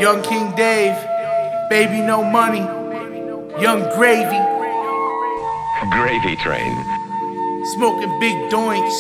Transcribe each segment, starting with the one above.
Young King Dave, baby no money, young gravy, Gravy train. smoking big doinks,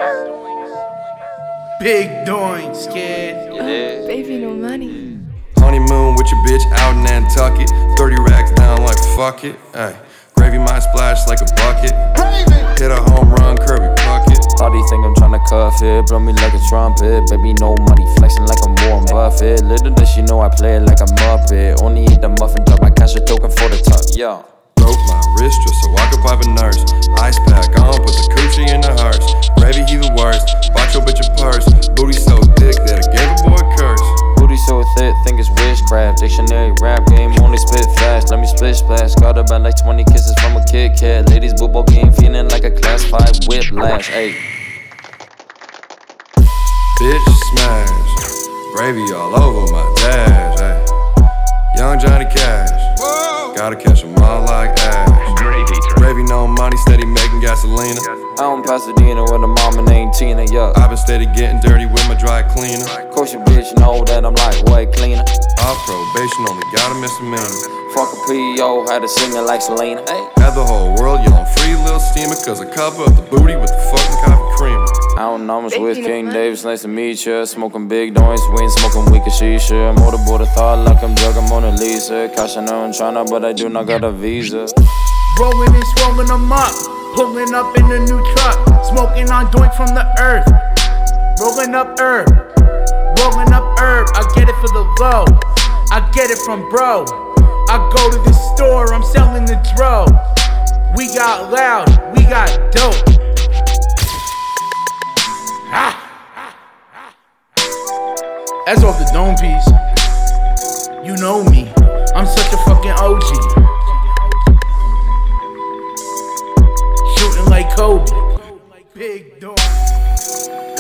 big doinks, kid. Baby, no money. Honeymoon with your bitch out in Nantucket. 30 racks down like fuck it. Ay, gravy might splash like a bucket. Hit a home run, Kirby Puckett. Shawty think I'm tryna cuff it, blow me like a trumpet. Baby, no money, flexing like I'm Warren Buffett. Little does she know I play it like a Muppet. Only eat the muffin drop, I cash a token for the tuck, yo. Broke my wrist just so I could pipe a nurse. Ice pack on, put the coochie in the hearse. Gravy even worse, bought your bitch a purse. Booty so thick that I gave a boy a curse. Booty so thick, think it's witchcraft. Dictionary rap game, only spit fast. Let me split splash. Got about like 20 kisses from a Kit Kat. Ladies boobo game, feeling like a class 5 whiplash. Ayy. Bitch smash, gravy all over my dash. Ay. Young Johnny Cash, gotta catch 'em all like Ash. Gravy train. Gravy no money, steady making gasolina. I'm Pasadena with a mama named Tina, yeah. I've been steady getting dirty with my dry cleaner. Course your bitch know that I'm like way cleaner. Off probation, only got a misdemeanor. Fuck a P.O., had to sing it like Selena. Hey. Had the whole world yelling free little steamer, cause I cover up the booty with the fucking coffee creamer. I don't know, I'm with King Davis, nice to meet ya. Smoking big doinks, we ain't smoking weak as shisha. Motorboard a thought like I'm drug, I'm Mona Lisa. Cash I know I'm tryna, but I do not got a visa. Rolling and swollen them up, pulling up in a new truck, smoking on doink from the earth. Rolling up herb, I get it for the low, I get it from bro. I go to the store, I'm selling the dro. We got loud, we got dope. That's off the dome piece. You know me, I'm such a fucking OG. Shooting like Kobe. Big dog.